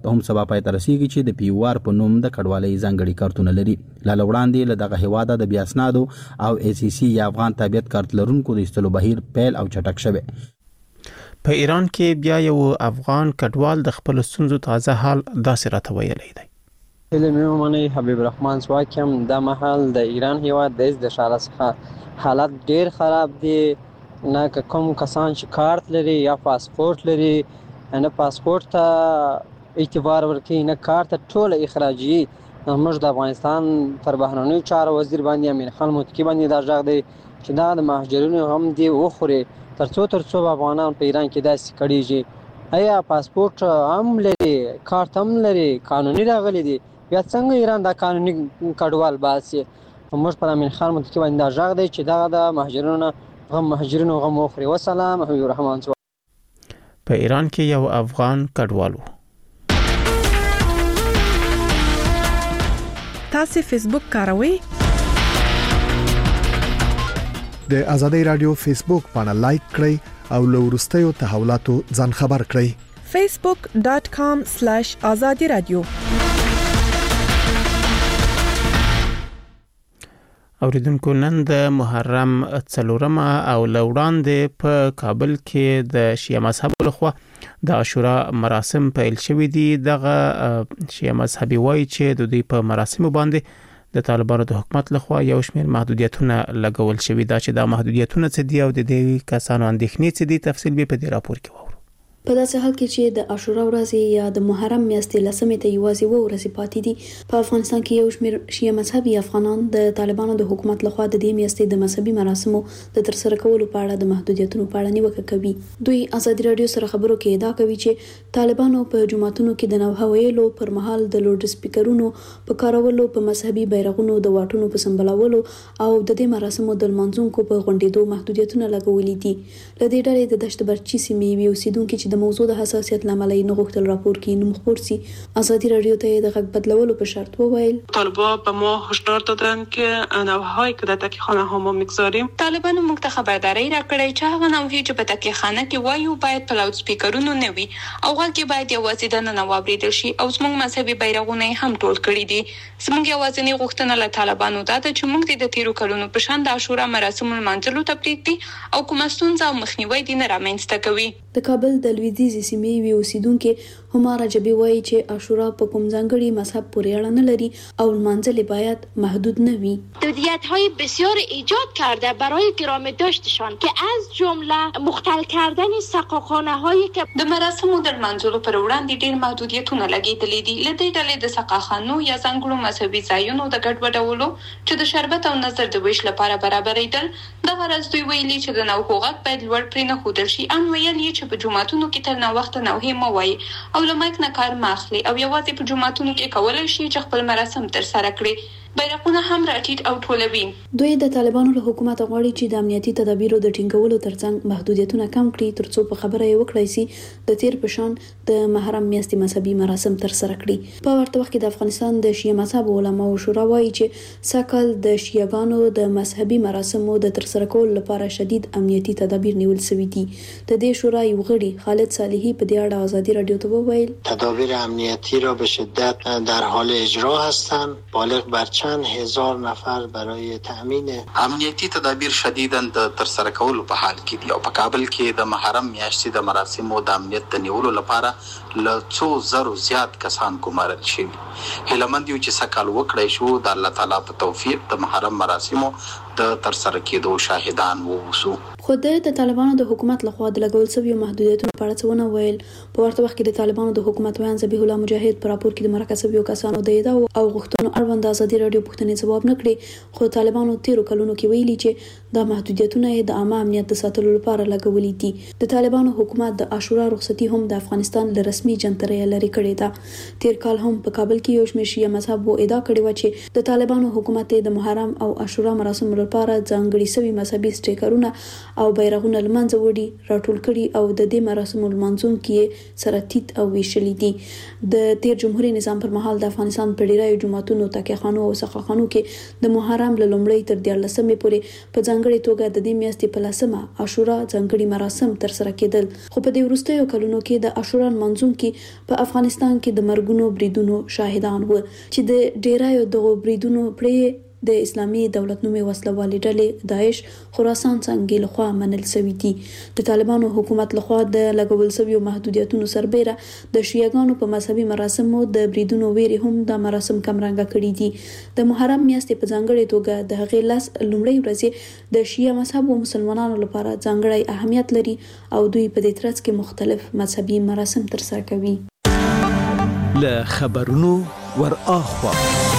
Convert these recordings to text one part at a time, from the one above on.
هم سبا پای ته رسیږي چې د پیوار په نوم د کډوالۍ ځانګړي کارتونه لري. لا وړاندې له دغه هیواده د بیا اسنادو او ACC یا افغان تابعیت کارت لرونکو د ایستلو بهیر پیل او چټک شوی. په ایران کې بیا یو افغان کډوال د خپل ستونزو تازه حال داسې راته ویلی دی. منی حبیب الرحمن سواکم د محل د ایران هیواد د اشاره څخه حالت ډیر خراب دی. نه کوم کسان چې کارت لري یا پاسپورت لري نه پاسپورت ته اعتبار ورکوي نه کارت ټول اخراجي. موږ د افغانستان پر بهرنیو چارو وزیر باندې امین خان متکی باندې دا ځاګ دی چې دا د مهاجرینو هم دی وخوري ترڅو افغانان په ایران کې داسې کړيږي. ایا پاسپورت هم لري کارت هم لري قانوني راغلي دي بیا څنګه ایران د قانوني کډوال باسي. موږ پر امین خان متکی باندې دا ځاګ دی چې دا د مهاجرینو غم وخوري. والسلام حبیب الرحمن. په ایران کې یو افغان کډوالو. تاسو فیسبوک کاروئ؟ د آزادۍ رادیو فیسبوک باندې لایک کړئ او له وروستیو تحولاتو ځان خبر کړئ. facebook.com/azadi radio. اوریدونکو نن د محرم 4 او لوړاندې په کابل کې د شیعه مذهب لخوا د عاشورا مراسم پیل شوې دي. دغه شیعه مذهبي وایي چې د دوی په مراسم باندې د طالبانو د حکومت لخوا یو شمېر محدودیتونه لګول شوي دا چې دا محدودیتونه څه دي او د دې کسانو اندېښنې څه دي. تفصیل به په دې راپور کې وورو. په داسې حال کې چې د عاشورا ورځې یا د محرم میاشتې لسمې ته یوازې و ورځې پاتې دي په افغانستان کې یو شمېر شیعه مذهبي افغانان د طالبانو د حکومت لخوا د دې میاشتې د مذهبي مراسمو د ترسره کولو په اړه د محدودیتونو په اړه نیوکه کوي. دوی آزادي رادیو سره خبرو کې ادعا کوي چې طالبانو په جماعتونو کې د نوحه ویلو پر مهال د لوډ سپیکرونو په کارولو په مذهبي بیرغونو د واټونو په سمبالولو او د دې مراسمو د لمانځونکو په غونډېدو محدودیتونه لګولي دي. له دې ډلې د دشت برچي سیمې اوسیدونکو چې د موضوع د حساسیت لامل یې نه غوښتل راپور کې نوم خپور سي. آزادي رادیو ته د غږ بدلولو په شرط وویل طالبان به ما هشدار دادن که نوحه‌هایی که در تکیه‌خانه ها ما می‌گذاریم طالبان موږ ته خبرداری راکړی چې هغه نوحې چې په تکیهخانه کې وایو باید په لاوډ سپیکرونو نه وي او غږ یې باید یوازې دننه واوریدل شي او زموږ مذهبي بیرغونه هم ټول کړي دي. زموږ یوازینی غوښتنه له طالبانو دا ده چې موږ د تیرو کلونو په شان د عاشورا مراسم لمانځلو ته پرېږدي او کومه ستونزه او مخنیوی دې نه رامنځته کوي. د کابل د لویدیځ سیمې وی اوسیدونکو هماره جبي وایي چې عاشورا په کوم ځانګړي مذهب پورې اړه نه لري او لمانځل باید محدود نه وي. محدودیت‌های بسیار ایجاد کرده برای گرامی داشتشان که از جمله مختل کردن سقاخانه‌هایی که د مراسمو د لمانځلو پر وړاندې ډېر محدودیتونه لګېدلي دي. له دې ډلې د سقاخانو یا ځانګړو مذهبي ځایونو د ګډوډولو چې د شربت او نظر د ویش لپاره برابرېدل. دغه راز دوی ویلي چې د نوحو غږ باید لوړ پرې نه ښودل شي. ان ویل یې چې په جوماتونو کې تر ناوخته نوحې مه وایي او له مایک نه کار مه اخلي او یوازې په جوماتونو کې کولی شي چې خپل مراسم ترسره کړي. بیرغونه هم راټیټ او ټولوي. دوی د طالبانو له حکومت غواړي چې د امنیتي تدابیرو د ټینګولو ترڅنګ محدودیتونه کم کړي ترڅو په خبره یې وکړای شي د تیر په شان د محرم میاشتې مذهبي مراسم ترسره کړي. په ورته وخت کې د افغانستان د شیعه مذهب علماو شورا وایي چې ساکل د شیعاګانو د مذهبي مراسمو د ترسره کولو لپاره شدید امنیتي تدابیر نیول شوي دي. د دې شورا یو غړي خالد صالحي په دې اړه آزادي رادیو ته وویل تدابیر امنیتی را به شدت در حال اجرا هستند. بالغ بر چند هزار نفر برای تامین امنیتی تدابیر شدیداً د ترسره کولو په حال کې دي او په کابل کې د محرم میاشتې د مراسمو د امنیت د نیولو لپاره له څو زرو زیات کسان ګمارل شوي. هیلهمند یو چې سکهال وکړی شو د الله تعالی په توفیق د محرم مراسمو د ترسره کېدو شاهدان ووسو. خو د طالبانو د حکومت لخوا د لګول شویو محدودیتونو په اړه څه ونه ویل. په ورته وخت کې د طالبانو د حکومت ویان ذبیح الله مجاهد پر راپور کې د مرکه شویو کسانو د ادعا او غوښتنو اړوند آزادي رادیو پوښتنې ځواب نه کړي. خو طالبانو تیرو کلونو کې ویلي چې د محدودیتونو د عامه امنیت د ساتلو لپاره لګولي دي. د طالبانو حکومت د عاشورا رخصتي هم د افغانستان له رسمي جنترې لري کړې ده. تیر کال هم په کابل کې یو شمېر شیعه مذهب ادعا کړې و چې د طالبانو حکومت د محرم او عاشورا مراسم لپاره ځانګړي سوي مذهبي سټیکرونه او بیرغونه لمنځه وړي راټول کړي او د دې مراسمو لمانځونکو سره تیت او ویشلي دي. د تیر جمهوریت نظام پر مهال د افغانستان په ډیری جماعتونو تکیهخانو او سقاخانو کې د محرم له لومړۍ تر 14مې پورې په ځانګړي توګه د دې میاشتې په 10مه عاشورا ځانګړي مراسم ترسره کېدل. خو په دې وروستیو کلونو کې د عاشورا لمانځونکو په افغانستان کې د مرګونو بریدونو شاهدان و چې د ډیرایو دغو بریدونو پرې د اسلامي دولت نومي وسلوالې ډلې داعش خراسان څنګه لخوا منل شوی دي. د طالبانو حکومت لخوا د لګول شوی محدودیتونو سربېره د شیعاګانو په مذهبي مراسمو د بریدونو ویري هم د مراسم کمرنګ کړي دي. د محرم میاشتې په ځانګړي توګه د هغې لاس لومړۍ ورځې د شیعه مذهب او مسلمانانو لپاره ځانګړی اهمیت لري او دوی په دې ترڅ کې مختلف مذهبي مراسم ترسره کوي. له خبرونو ور اخوا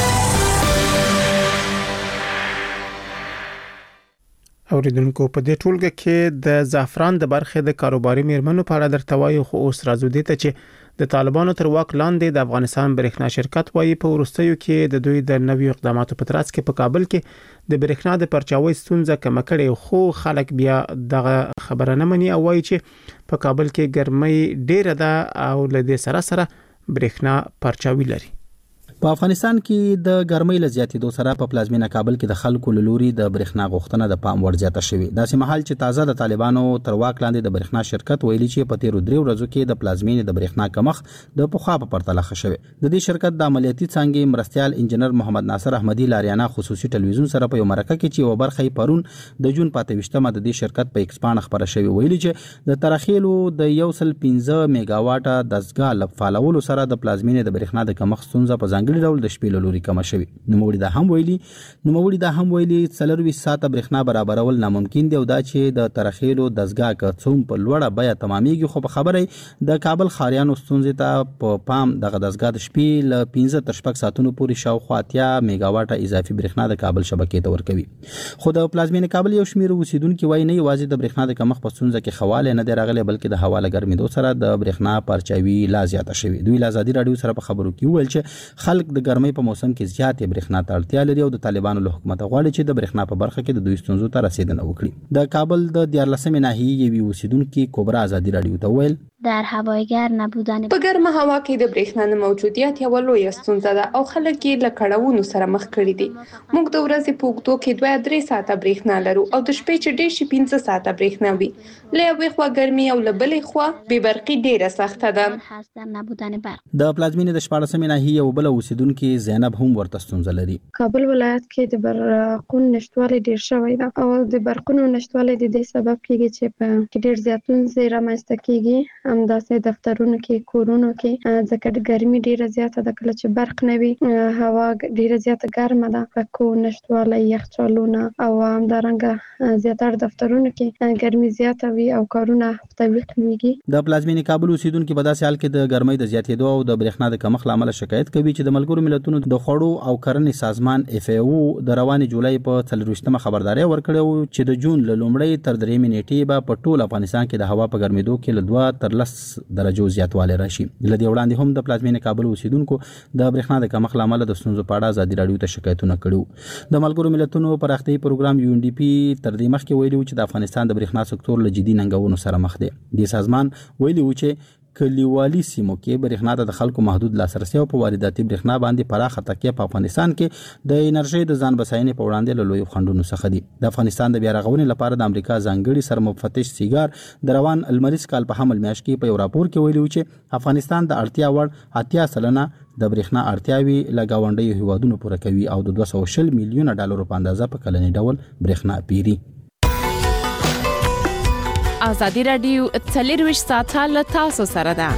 اوریدونکو په دې ټولګه کې د زعفران د برخې د کاروباري میرمنو په اړه درته وایو، خو اوس راځو دې ته چې د طالبانو تر واک لاندې د افغانستان برېښنا شرکت وایي په وروستیو کې د دوی د نویو اقداماتو په ترڅ کې په کابل کې د برېښنا د پرچاوي ستونزه کم کړي، خو خلک بیا دغه خبره نه مني او وایي چې په کابل کې ګرمۍ ډیره ده او له دې سره سره برېښنا پرچاوي لري. په افغانستان کې د ګرمۍ له زیاتېدو سره په پلازمینه کابل کې د خلکو له لوري د برېښنا غوښتنه د پام وړ زیاته شوې. داسې مهال چې تازه د طالبانو تر واک لاندې د برېښنا شرکت ویلي چې په تیرو 3 ورځو کې د پلازمینې د برېښنا کمښت د پخوا په پرتله ښه شوی. د دې شرکت د عملیاتي څانګې مرستیال انجنیر محمد ناصر احمدي لاریانا خصوصي ټلویزیون سره په یو مرکه کې چې یو برخه پرون د جون 28مه د دې شرکت په ایکسپان خبره شوی ویلي چې د ترخیلو د 115 میگاواټه دستګاه لفالولو سره د پلازمینې د برېښنا د کمښت ستونزه په ځانګړي ډول د شپې لوري کم شوی. نوموړي دا هم ویلي 40 ساعته برېښنا برابرول ناممکن دی او دا چې د ترخیلو دستګاه کڅوم په لوړه بیا تمامېږي، خو په خبره د کابل خاریانو ستونزې ته په پام دغه دستګاه د شپې ل 15 تر 6 ساعتونو پورې شاوخوا 80 میگاواټه اضافي برېښنا د کابل شبکې ته ورکوي. خو د پلازمینې کابل یو شمېر اوسیدونکو وایي نه یوازې د برېښنا د کمښت په ستونزه کې خواله نه دی راغلی، بلکې د هوا له ګرمېدو سره د برېښنا پرچاوي لا زیاته شوی. دوی له ازادي رادیو سره په خبرو کې ویل چې خلک د ګرمۍ په موسم کې زیاتې برېښنا ته اړتیا لري او د طالبانو له حکومت غواړي چې د برېښنا په برخه کې د دوی ستونزو ته رسیدنه وکړي. د کابل د 14مې ناحیې یوې اوسیدونکو کبرا ازادي رادیو ته ویل در هوای گرم نبودن په ګرمه هوا کې د برېښنا نه موجودیت یو لویه ستونزه ده او خلک یې له کړاوونو سره مخ کړي دي. موږ د ورځې په اوږدو کې 2-3 ساعته برېښنا لرو او د شپې چې ډېر شي 15 ساعته برېښنا وي. له یوې خوا ګرمي او له بلې خوا بې برقي ډېره سخته ده. د پلازمینې د 14مې ناحیې یو بل اوسیدونکو زینب هم ورته ستونزه لري. کابل ولایت کې د برقونو نشټوالی ډېر شوی ده او د برقونو نشټوالی د دې سبب کېږي چې په ډېر زیاتون رامنځته کېږي. همداسې دفترونو کې کورونو کې ځکه ګرمي ډیره زیاته ده، کله چې برق نه وي هوا ډیره زیاته ګرمه ده، پکو نشټوالی یخچالونه او همدارنګه زیاتره دفترونو کې ګرمي زیاته وي او کارونه تعویق کیږي. د پلازمینې کابل اوسیدونکو په داسې حال کې د ګرمۍ د زیاتېدو او د برېښنا د کمښت لامل شکایت کوي چې د ملګرو ملتونو د خوړو او کرنې سازمان FAO د روانې جولای په 24مه خبرداري ورکړه چې د جون له لومړۍ تر 3مې نیټې به په ټول افغانستان کې د هوا په ګرمېدو کې له 2 تر 10 درجو زیاتوالی راشي. لدې وړاندې هم د پلازمینې کابل اوسیدونکو د برېښنا د کمښت لامل د ستونزو په اړه ازادي رادیو ته شکایتونه کړي. د ملګرو ملتونو پراختیايي پروګرام UNDP تر دې مخکې ویلي و چې د افغانستان د برېښنا سکتور له جدي ننګونو سره مخ دی. د سازمان ویلي و چې کلیوالي سیمو کې برېښنا ته د خلکو محدود لاسرسي او په وارداتي برېښنا باندې پراخه تکیه په افغانستان کې د انرژي د ځان بساینې په وړاندې له لوی خنډونو څخه دي. د افغانستان د بیا رغونې لپاره د امریکا ځانګړي سرمفتش سیګار د روان المریز کال په حمل میاشت کې په یو راپور کې ویلي چې افغانستان د اړتیا وړ 80% د برېښنا اړتیاوي له گاونډیو هیوادونو پوره کوي او د 240 میلیونه ډالرو په اندازه په کلنی ډول برېښنا پیري. ازادي رادیو 24 ساعته له تاسو سره ده.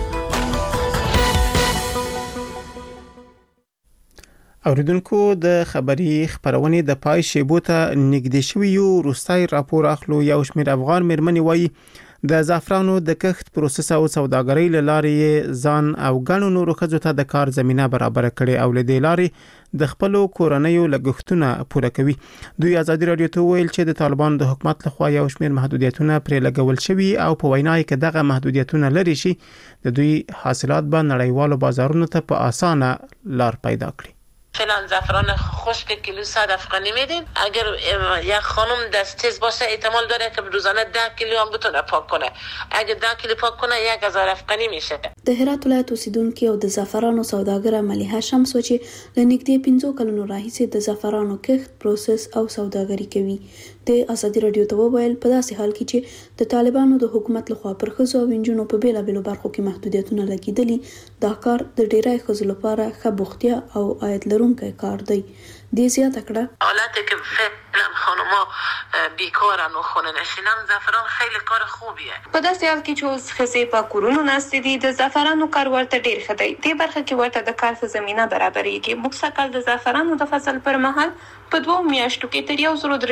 اوریدونکو د خبري خبرونه د پای شیبو ته نږدې شوی یو روستای راپور اخلو. یو شمېر افغان مېرمنې وایي د زعفرانو د کښت پروسس او سوداګرۍ لارې ځان او ګڼو نورو ښځو ته د کار زمينه برابر کړي او له دې لارې د خپل کورنیو لګښتونه پوره کوي. دوی ازادي رادیو ته ویل چې د طالبانو د حکومت لخوا یو شمېر محدودیتونه پرې لګول شوي او په وینا کې دغه محدودیتونه لري شي د دوی حاصلات به نړیوالو بازارونو ته په اسانه لار پیدا کړي. فعلا زعفران خشک کیلو 100 افغانی میدیم. اگر یک خانم دست تیز باشه احتمال داره که روزانه 10 کیلو هم بتونه پاک کنه. اگر 10 کیلو پاک کنه 1000 افغانی میشه. د هرات ولایت اوسیدونکو او د زعفرانو سوداګر ملیحه شمس چې لنګدې 15 کلونو راهیسې د زعفرانو کښت پروسس او سوداګري کوي. د ازادي رادیو ته وویل په داسې حال کې چې د طالبانو د حکومت لخوا پر ښځو او نجونو په بیلابېلو برخو کې محدودیتونه لګیدلي، دا کار د ډیری ښځو لپاره ښه بوختیا او عاید لرونکی کار دی. دې زیاته کړه حالت که فعلا خانوما بیکارن و خونه نشینن زعفران خیلی کار خوبیه. په داسې حال کې چې اوس ښځې په کورونو ناستې دي، د زعفرانو کار ورته ډیر ښه دی. دې برخه کې ورته د کار ښه زمینه برابرېږي. موږ سږکال د زعفرانو د فصل پر مهال په 2 میاشتو کې تر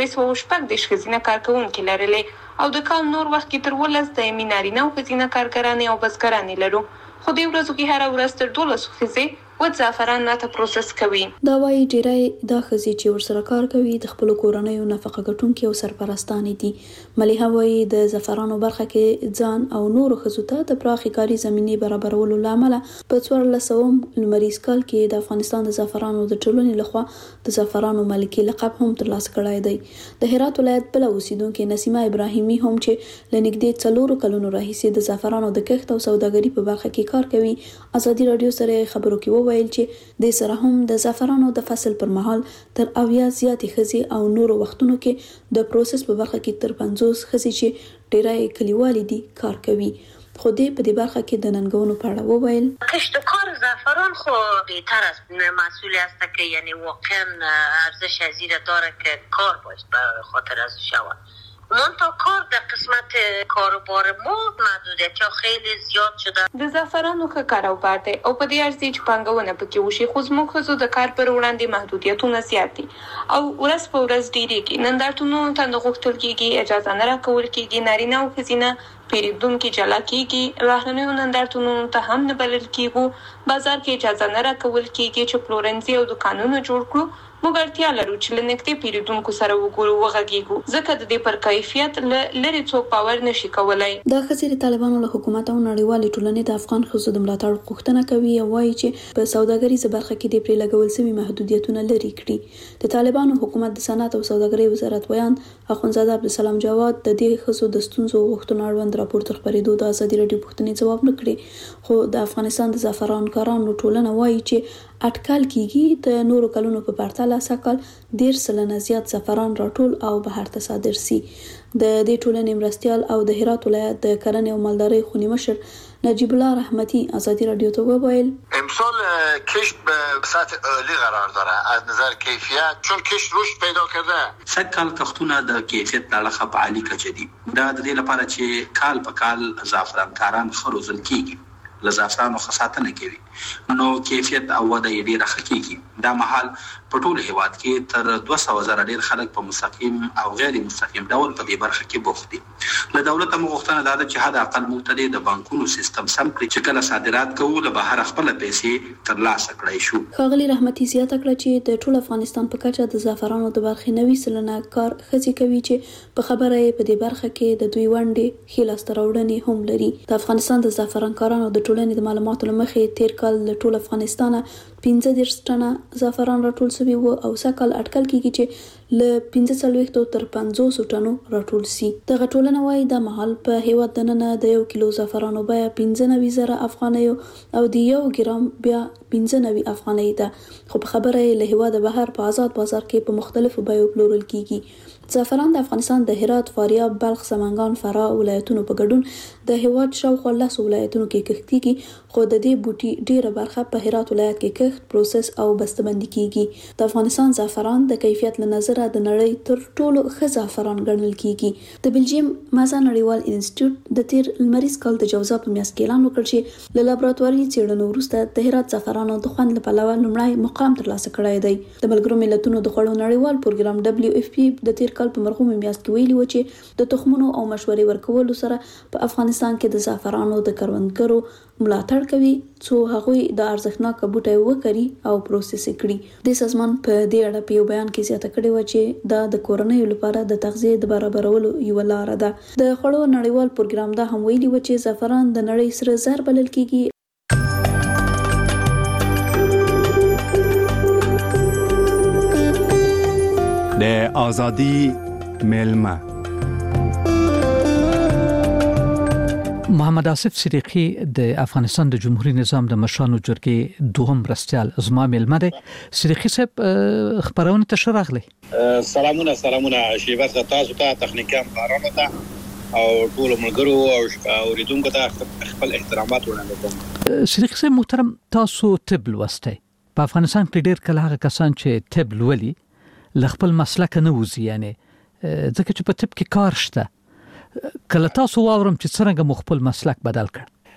1360 ښځینه کارکوونکي لرلې او د کال نور وخت کې تر 12 دایمي نارینه او ښځینه کارګرانې او بزګرانې لرو. خو دې ورځو کې هره ورځ تر 12 ښځې زعفران نه پروسس کوي. دا وايي ډیری دا ښځې چې ورسره کار کوي د خپل کورنیو نفقه ګټونکي او سرپرستانې دي. ملیحه وايي د زعفرانو برخه کې ځان او نورو ښځو ته د پراخې کاري زمینې برابرولو لامل په 1400 لمریز کال کې د افغانستان د زعفرانو د ټولنې لخوا د زعفرانو ملکي لقب هم ترلاسه کړی دی. د هرات ولایت بل اوسیدونکو نسیمه ابراهیمي هم چې لنګدې 4 کلونو راهیسې د زعفرانو د کښت او سوداګري په برخه کې کار کوي، ازادي رادیو سره خبرو کې ویل چې د سره هم د زعفرانو د فصل پر مهال تر 80 زیاتې ښځې او نورو وختونو کې د پروسس په برخه کې تر 50 ښځې چې ډیری کلیوالې دي کار کوي. خو دې په دې برخه کې د ننګونو په اړه وویل کشتکار زعفران خو بهتر است مسئول است که یعنی واقعا ارزش زیاده داره که کار باید به خاطر از شود. منتها کار در قسمت کاروبار ما محدودیت خیلی زیاد شده. د زعفرانو ښه کاروبار دی او په دې ارزي چې پانګونه پکې وشي، خو زموږ ښځو د کار پر وړاندې محدودیتونه زیات دي او ورځ په ورځ ډیریږي. نندارتونونو ته نه غوښتل کېږي، اجازه نه راکول کېږي، نارینه او ښځینه پیرودونکي جلا کېږي، بهرنیو نندارتونونو ته هم نه بلل کېږو، بازار کې اجازه نه راکول کېږي چې پلورنځي او دکانونه جوړ کړو. موږ اړتیا لرو چې له نږدې پیرودونکو سره وګورو، وغږیږو، ځکه د دې پر کیفیت لري څوک باور نشي کولای. دا ښځې د طالبانو له حکومت او نړیوالې ټولنې د افغان ښځو د ملاتړ غوښتنه کوي او وایي چې په سوداګریزه برخه کې د پرې لګول شوي محدودیتونه لرې کړي. د طالبانو حکومت د صنعت او سوداګرۍ وزارت ویان اخوندزاده عبدالسلام جواد د دې ښځو د ستونزو غوښتنو اړوند راپور تر خپرېدو د ازادي راډیو پوښتنې ځواب نه کړي. خو د افغانستان د زعفران کارانو ټولنه وایي چې اټکل کېږي د نورو کلونو په پرتله سږکال 10% زیات زعفران راټول او بهر ته صادر سي. د دې ټولنې مرستیال او د هرات ولایت د کرنې او مالدارۍ خونی مشر نجیب الله رحمتی ازادی رادیو ته وویل امسال کشت به سطح عالی قرار داره از نظر کیفیت، چون کشت رشد پیدا کرده. سږکال کښتونه د کیفیت په اړه په عالی کچه دي. دا د دې لپاره چې کال په کال زعفران کاران ښه روزل کیږي، له زعفرانو ښه ساتنه کوي، نو کیفیت او وده یې ډېره ښه کیږي. دا مهال په ټول هیواد کې تر 200,000 ډېر خلک په مستقیم او غیر مستقیم ډول په دې برخه کې بوخت دي. له دولت هم غوښتنه ده چې حد اقل موږ د بانکونو سیستم سم کړي چې کله صادرات کوو له بهر خپل پیسې ترلاسه کړای شو. ښاغلي رحمتي زیاته کړه چې د ټول افغانستان په کچه د زعفرانو د برخې 90% کار ښځې کوي چې په خبره یې په دې برخه کې د دوی ونډې ښې لاسته راوړنې هم لري. د افغانستان د زعفران کارانو د ټولنې د معلوماتو له مخې تیر کال له ټول افغانستانه 15 ټنه زعفران راټول شوي وو او سږکال اټکل کېږي چې له 45 تر 50 ټنو راټول سي. دغه ټولنه وايي د مهال په هیواد دننه د 1 کیلو زعفرانو بیه 95,000 افغانۍ او د 1 ګرام بیا 95 افغانۍ ده، خو په خبره یې له هیواد بهر په آزاد بازار کې په مختلفو بیو پلورل کیږي. زعفران د افغانستان د هرات، فاریاب، بلخ، سمنګان، فراه ولایتونو په ګډون د هیواد شاوخوا 10 ولایتونو کې کښت کیږي، خو د دې بوټي ډیره برخه په هرات ولایت کې کښت، پروسس او بسته‌بندي کیږي. د افغانستان زعفران د کیفیت له نظره د نړۍ تر ټولو ښه زعفران ګڼل کیږي. د بلجیم مازا نړیوال انسټیټیوټ د تیر لمریز کال د جوزا په میاشت کې اعلان وکړ چې له لابراتواري څېړنو وروسته د هرات زعفرانو د خوند له پلوه لومړی مقام ترلاسه کړی دی. د ملګرو ملتونو د خوړو نړیوال پروګرام WFP د تیر کال په مرغومې میاشت کې ویلي و چې د تخمونو او مشورې ورکولو سره په افغانستان کې د زعفرانو د کروندګرو ملاتړ کوي څو هغوی د ارزښتناک بوټي وکري او پروسس کړي. د سازمان په دې اړه په یو بیان کې زیاته کړې و چې دا د کورنیو لپاره د تغذیې د برابرولو یو لار ده. د خوړو نړیوال پروګرام دا هم ویلي و چې زعفران د نړۍ سره زر بلل کیږي. له آزادی میلمه. محمد آصف صدیقی د افغانستان د جمهوریت نظام د مشرانو جرګې دوهم مرستیال زما میلمه دی. صدیقي صاحب خبرونه ته شراغلی. سلامونه شیبه تاسو ته تخنیکان بارانو ته او ټول ملګرو او اوریدونکو ته خپل احترامات وړاندې کوم. صدیقي صاحب محترم، تاسو طب لوستی. په افغانستان کې ډېر کله هغه کسان چې طب لولي له خپل مسلک نه وځي، یعنی ځکه چې په طب کې کار شته. کله تاسو واورم چې څنګه مخبل مسلک بدل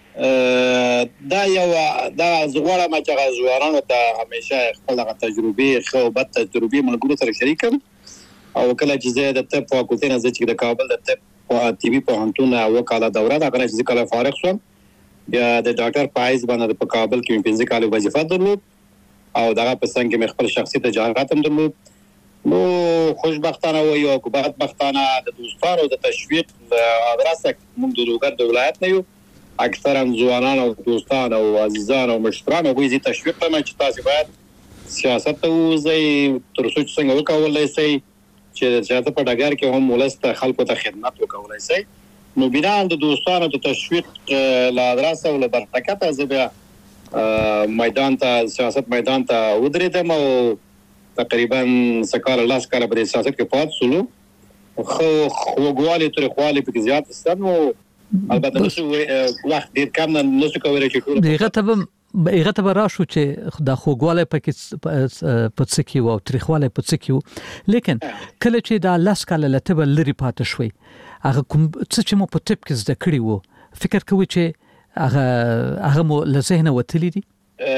کړ؟ دا زغوره ما چې زوارانو ته همیشه خپل تجربه خو بد تجربه ملګرو سره شریکم او کله چې زه د طب فاکولټي نه چې د کابل د طب په ټي وي په هنتون وکاله دوره دا کله چې کله فارغ شوم بیا د ډاکټر پایز باندې په کابل کې پنځه کال وظیفه درلود او دغه په څنګه مې خپل شخصي تجارت هم درلود. نو خوشبختانه و یا بدبختانه د دوستانو د تشویق ادرسه موږ د لوګر د ولایت نه یو اکثرا ځوانان او دوستان او عزیزان او مشتران او زی تشویق ته چې تاسو باید سیاست ته وځي تر څو څنګه وکولای شئ چې سیاست په ډګر کې هم ولست خلکو ته خدمت وکولای شئ. نو بنا د دوستانو د تشویق لا ادرسه ول برکت زبیا میدان ته سیاست میدان ته ودرېدم او تقریبا سکال الله سکال په سیاست کې پات سولو خو غوالي تر خالي په زیات استنو البته نو وخت ډیر کم نه څه کوي چې ټول دغه ته راشو چې د خوګواله پکې پڅکی وو تاریخواله پڅکی وو، لیکن کله چې د الله سکال لته بل لري پات شوي هغه کوم څه چې مو په ټپ کې زده کړی وو فکر کوي چې هغه مو له ذهن وتلی دي.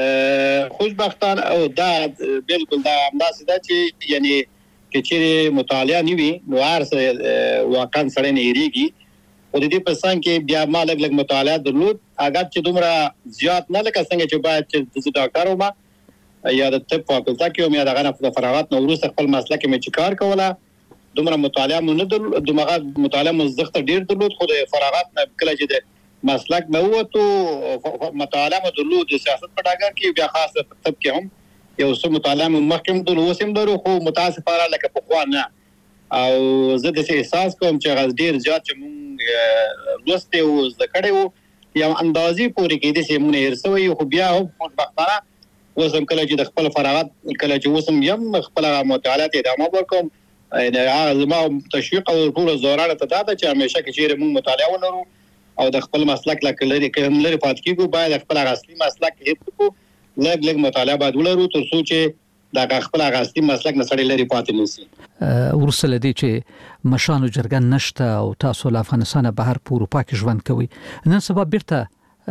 خوشبختانه او دا بالکل دا انداز ده چې یعنی کې چې مطالعه نیوي نو هر څه واقعا سره نه یریږي او د دې په څنګه کې بیا ما لګ مطالعه درلود اگر چې دومره زیات نه لکه څنګه چې باید چې د ډاکټر وما یا د طب فاکولټه کې مې دغه نه فراغت نو وروسته خپل مسلک مې چې کار کوله دومره مطالعه مونږ نه درلود، دومره مطالعه مزدخت ډیر درلود خو د فراغت نه کله چې مسلک نه وو ته مطالعه درلود د سیاست په ډګر کې بیا خاصه طب کې هم یو څه مطالعه مخکې درلود وسم درو خو متاسفانه لکه په خوا نه او زه د احساس کوم چې غز ډیر زیات چې مونږ لوسته او ذکرې وو یا اندازې پورې کې د سیمونه هرڅوي خو بیا هم خوشبختانه وسم کله چې د خپل فراغت کله چې وسم یم خپل مطالعه ادامه ورکوم هغه زما تشویق او ټول زورانه ته دا چې همیشه کې چې مونږ مطالعه ولرو او د خپل مسلک لکه کوم لري پات کیږي باید خپل اصلي مسلک هیڅ کو لګ مطالعه باید ولرو تر څو چې دا خپل اصلي مسلک نه سړی لري پات نشي. ورسله دي چې مشانو جرګن نشته او تاسو له افغانستان بهر په اروپا کې ژوند کوي نن سبا بیرته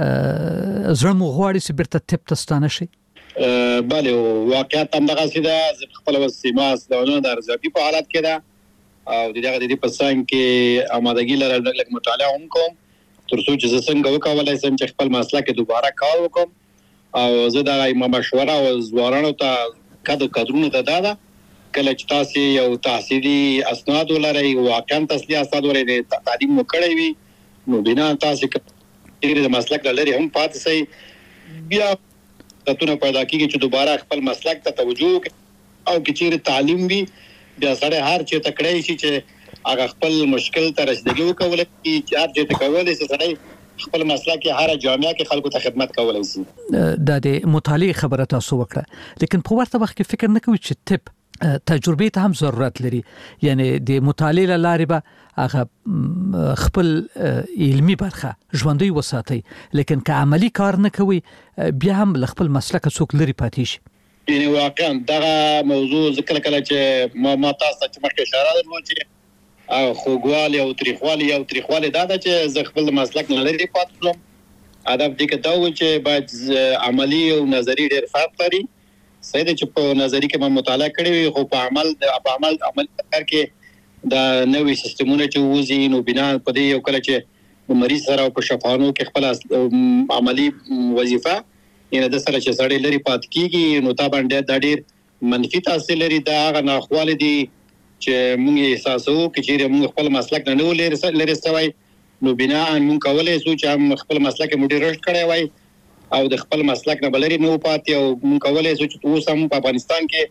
زړه مو غواړي چې بیرته طب تستانه شي. بله واقعیت هم دغه سیده خپل وسیمه د ارزیابي په حالت کې ده او دغه د دې په څنګه کې آمادګي لرل لکه مطالعه هم کوم تر څو چې څنګه وکولای شم چې خپل مسلک دوباره کار وکم او زه دا مشوره او زوارانو ته کادرونو ته دا کله چې تاسو یو تحصیلي اسناد ولرئ واقعا تحصیلي اسناد ولرئ تعلیم وکړئ وي نو بنا تاسو کې د مسلک لري هم پاتې شي بیا تاسو پیدا کیږي چې دوباره خپل مسلک ته توجه او چې تعلیم وي بیا سره هر چې تکړه شي چې هغه خپل مشکل ته رسیدګي وکولای شي چې هر ځای ته کولای شي سړی خپل مسله کې هر جامعه کې خلکو ته خدمت کولای شي. د مطالعه خبره تاسو وکړه لیکن په ورته وخت کې فکر نه کوي چې طب تجربه ته هم ضرورت لري، یعنی د مطالعه لاره به هغه خپل علمي برخه ژوندۍ وساتي لیکن که عملی کار نه کوي بیا هم خپل مسلک څوک لري پاتې شي. یعنی واقعا دا موضوع ذکر کله چې ما تاسو ته مخکې اشاره درلود چې خوګوالی او تاریخوالی دا چې زه خپل مسلک نه لري پات شوم هدف دې کې دا و چې باید عملی او نظری ډېر فرق لري. صحیح ده چې په نظری کې ما مطالعه کړې وي خو په عمل کار کې دا نوې سیستمونه چې وځي نو بنا په دې یو کله چې مریض سره په شفاهانو کې خپل عملی وظیفه یعنی د سره چې سړی لري پات کیږي نو تا باندې دا ډېر منفي تاثیر لري. دا هغه ناخواله دي چې موږ احساسو چې موږ خپل مسلک نه لري سوي نو بنا موږ کولای شو چې خپل مسلک مو ډیر کړی وای او د خپل مسلک نه بلری نو پاتې او موږ کولای شو چې اوس هم په افغانستان کې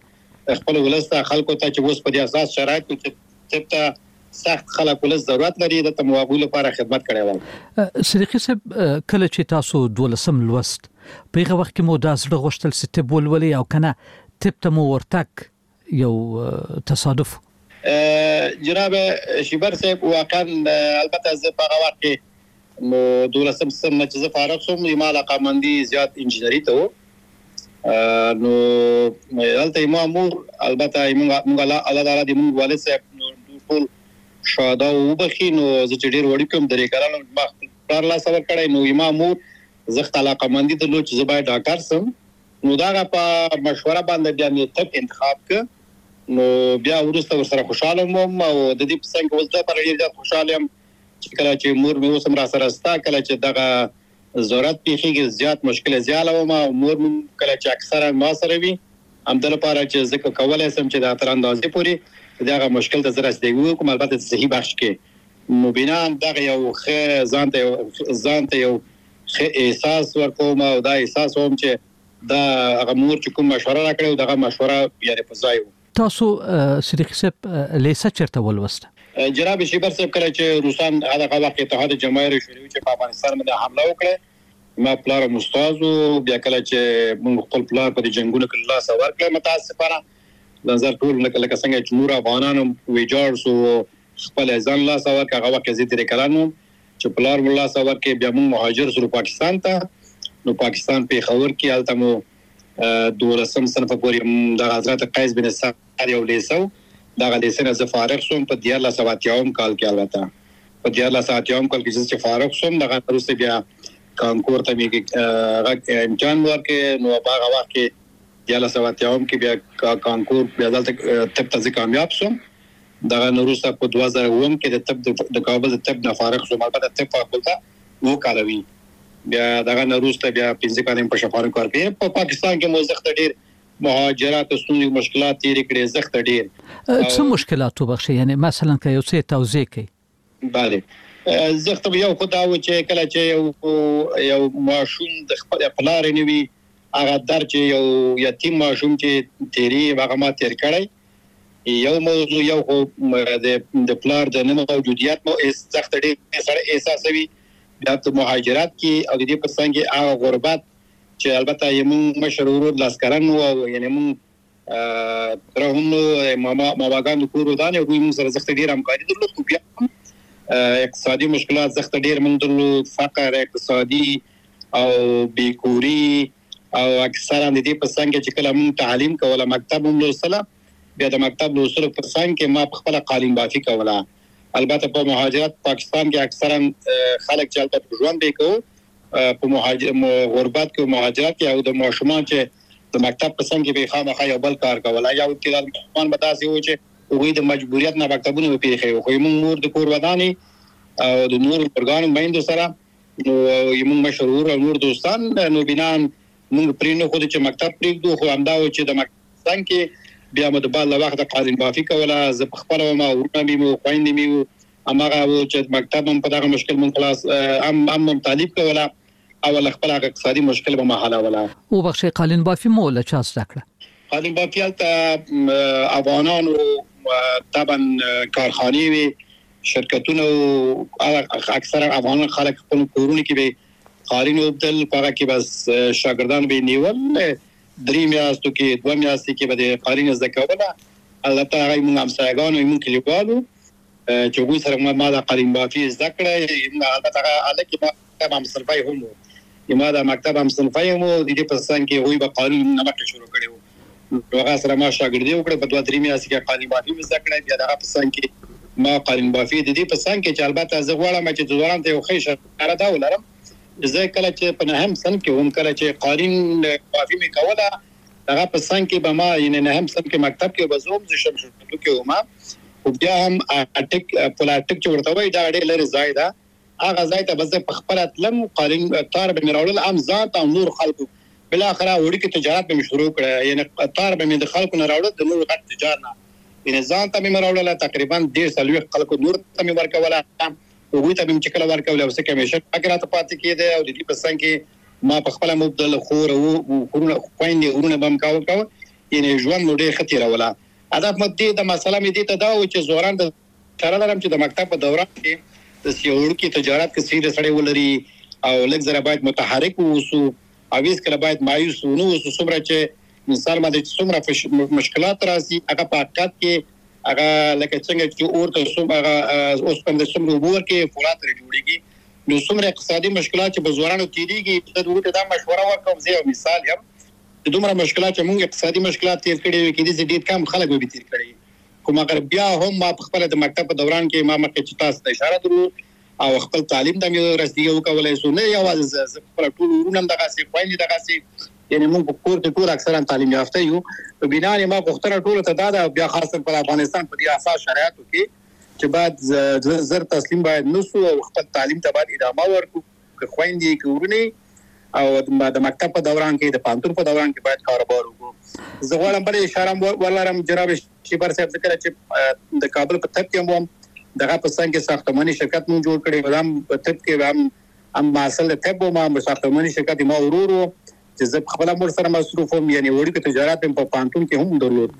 خپل ولسته خلکو ته چې اوس په دې اساس شرایط کې چې ته سخت خلک ولس ضرورت لري د تموابو لپاره خدمت کړي وو. صدیقي صاحب کله چې تاسو 12 لوست په هغه وخت کې مو د زړه غوښتل ستې بولولي او کنه تپ ته مو ورتک یو تصادف جناب شیبر صاحب واقعا البته زه په هغه وخت کې نو 12 سم چې زه فارغ شوم ما علاقمندي زیات انجینری ته نو دلته مامور البته موږ الله تعالی دې موږ والد صاحب نو ټول شاده وبخي نو زه چې ډیر وړي کوم درې کارانو ما پر لا سبا کړی نو امامور زه علاقمندي ته لو چې زه باید ډاکټر سم نو دا په مشوره باندې بیا مې تک انتخاب ک نو بیا ورسته سره خوشاله مم او د دې په څنګه وځه پر ډیر خوشاله يم چې کله چې مور مې اوسم را سره ستا کله چې دغه ضرورت پیخیږي زیات مشکل زیاله و ما مور مې کله چې اکثره ما سره وي همدغه لپاره چې ځکه کولای سم چې د تر اندازې پوري دغه مشکل ته زره استګو کوم البته صحیح بخش کې نو بنا دغه یو ځان ته یو احساس ورکوم او دا احساس هم چې دا هغه مور چې کوم مشوره راکړو دغه مشوره یې په ځای تاسو صدیقي صاحب لیسه چرته ولوسته جناب شیبر صاحب کله چې روسان هغه وخت اتحاد جماهیر شوروي چې په افغانستان باندې حمله وکړه ما پلار مستاز بیا کله چې موږ خپل پلار په جنگونو کې الله سوار کړ متاسفانه نظر ټول لکه څنګه چې نور افغانانو ویجاړ سو خپل ځان الله سوار هغه وخت زه تیر کلانو چې پلار الله سوار کې بیا موږ مهاجر سره پاکستان ته نو پاکستان په خبر کې التمو 12 صنف پورې د حضرت قیس بن سعد یو لیسو دا غلیسنه ز فارغ شوم په 1470 کال کې البته په 1470 کال کې چې فارغ شوم دغه وروسته بیا کانکور ته میږي امتحان ورکې نو هغه وخت کې 1470 کې بیا کانکور بیا دلته تب ته کامیاب شوم دغه وروسته په 2009 کې د تب د کابل د تب نه فارغ شوم البته تب فاکولټه وو کالوي بیا دغه وروسته بیا 15 کال په شفاعت کار کې په پاکستان کې موزخت ډیر مهاجرات ستونزې مشکلات تیر کړي زخت ډیر څه مشکلات وبخښي یعنی مثلا که یو څه توضیح کړي bale زخت یو خدای چې کله چې یو ماشوم د خپل پلار نیوي هغه در چې یو یتیم ماشوم چې تیری هغه ما تیر کړی یو موضوع یو د پلار د نه موجودیت مو زخت ډیر سره احساسوي بیا د مهاجرات کې او د دې په څنګه هغه غربت چې البته یمون مشرور لاسکران او یعنی مون ترهم ماواګان کورو دانه او موږ سره زخت ډیر همکاري درلود خو بیا اقتصادي مشکلات زخت ډیر موږ درلود فقر اقتصادي او بیکوري او اکثرا د دې په څنګه چې کله موږ تعلیم کوله مکتب هم لوسله بیا د مکتب لوسلو په څنګه ما خپل قالین بافي کوله البته په مهاجرت پاکستان کې اکثرا خلک چې البته ژوند وکړو په غربت کې مهاجرت کې او د ماشومان چې د مکتب په څنګه به خامخا یو بل کار کوله یا د ماشومان بداسي و چې وګړي د مجبوریت نه مکتبونه پیښې خو موږ نور د کور وداني او د نور پرګان باندې سره نو موږ مشرور او نور دوستان نو بنا موږ پرینو خو چې مکتب پریږدو خو همدا و چې د مکتب کې بیا مو د بل وخت قالین بافي کوله ز خپل ما ورنه مو خويندې مو امغه و چې مکتب هم په دغه مشکل من خلاص هم طالب کوله او خپل اقتصادي مشکل به محاله ولا او بخښي قالین بافي مو له چا ستکړه قالین بافي ته افغانانو طبعا کارخانه وي شرکتونه اکثر افغان خلک خپل کورونه کې به قالین وبدل هغه کې بس شاګردان به نیول درې میاشتو کې 2 میاشتې کې به قالین زکوله البته هغه موږ هم سایګانو موږ کلیوالو چې وګ سره ما د قالین بافي ذکر البته هغه کې ما صرفای هم ما د مکتب هم صنفای مو د دې په څنګه کې وي به قانون نه مکه شروع کړو هغه سره ما شاګردي وکړه په 2-3 میاشتې کې قانون بافي مزه کړې بیا د په څنګه کې ما قانون بافي د دې په څنګه کې چې البته زه غواړم چې ځوانان ته خو ښه دا ولرم زه کله چې په نهم سن کې هم کله چې قانون بافي می کوله هغه په څنګه کې به ما یې نهم سن کې مکتب کې بزوم ز شمشو کې ما او بیا هم اټیک پولیټیک چې ورته وای دا ډېر لري زائده هغه ځای ته بس په خپل اتلم قالین تار به مراول ام ذات او نور خلکو بل اخره وړي کې تجارت به شروع کړه یعنی تار به د خلکو نه راوړل د نور غټ تجارت نه ان ځان ته مراول تقریبا 1.5 خلکو نور ته ورکوله او وی ته چې کله ورکول او څه کمیشن اگر ته پاتې کېده او د دې په څنګه ما په خپل مبدل خور او خورونه خويندې ورونه بم کاو یعنی ژوند مو ډېر ښه تېروله. هدف مو د مسله مې دې ته دا و چې زوران د چاره لرم چې د مکتب په دوران کې د سیاوړو کې تجارت کې سیده سړی ولري او لږ زره باید متحرک اوسو او هیڅ کله باید مایوس نه اوسو. څومره چې انسان باندې څومره مشکلات راځي هغه په حقیقت کې هغه لکه څنګه چې اورته څومره اوس په دې څومره وګور کې فولاد لري جوړيږي نو څومره اقتصادي مشکلات چې په زورانو تیریږي د دوی ته مشوره ورکوم. زه یو مثال یم چې دومره مشکلات چې موږ اقتصادي مشکلات تیر کړي وي کې دې ډېر کم خلک به تیر کړي کوم اگر بیا هم ما په خپل د مکتب په دوران کې ما مخکې چې تاسو ته اشاره درو او خپل تعلیم د مې رسیدو وکولای سو نه یوازې خپل ټول ورونم دغه سي خويندې دغه سي یعنی موږ په کور کې ټول اکثرا تعلیم یافته یو په بنا نه ما غوښتنه ټول ته دا بیا خاصه په افغانستان په دې اساس شرایطو کې چې بعد زر تسلیم باید نسو او خپل تعلیم ته باید ادامه ورکړو که خويندې کورونه او د مکتب په دوران کې د پانتون په دوران کې باید کاروبار وکړو. زه غواړم بل اشاره ولرم جناب شیبر صاحب ذکر چې د کابل په تپ کې هم دغه په څنګه کې ساختماني شرکت مون جوړ کړی ودام په تپ کې هم ماسل تپ ما ساختماني شرکت ما ورورو چې زه خپل امر سره مصروف هم یعنی وړي په تجارت په پانتون کې هم درلود.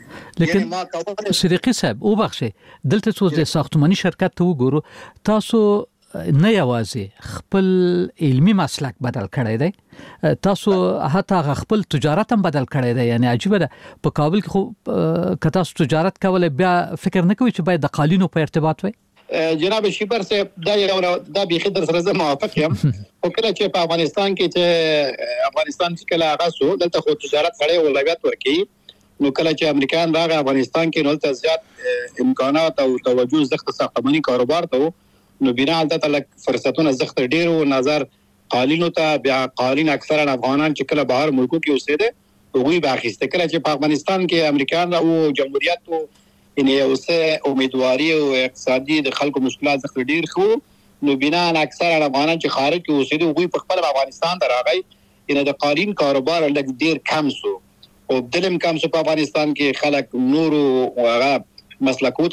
لیکن صدیقی صاحب او بخښه دلته څو د ساختماني شرکت ته وګورو تاسو نه یوازې خپل علمی مسلک بدل کړی دی تاسو حتی خپل تجارت هم بدل کړی دی. یعنی عجیب ده په کابل کې خو که تاسو تجارت کولای بیا فکر نه کوئ چې باید د قالینو په ارتباط وي. جناب شیبر صاحب دا به خدای سره زه موافق یم خو کله چې په افغانستان کې چې افغانستان چې کله هغه سو دلته خو تجارت سره اولویت ورکړي نو کله چې امریکایان راغی افغانستان کې نو ته زیات امکانات او توجه زخت ساختماني کاروبار ته نو بنا البته لک فرصتونه زخت ډیرو نظر قالینو ته بیا قالین اکثرا افغانان چې کله بهر ملکو کې اوسېده هغوی باخسته کله چې په افغانستان کې امریکایان او جمهوریت یعنی اوسه امیدواری او اقتصادي د خلکو مشکلات زخت ډیر خو نو بنا اکثرا افغانان چې خارج کې اوسېده هغوی په خپل افغانستان دراغی یعنی د قالین کاروبار لک ډیر کم سو او دلم کم سو په افغانستان کې خلک نور او هغه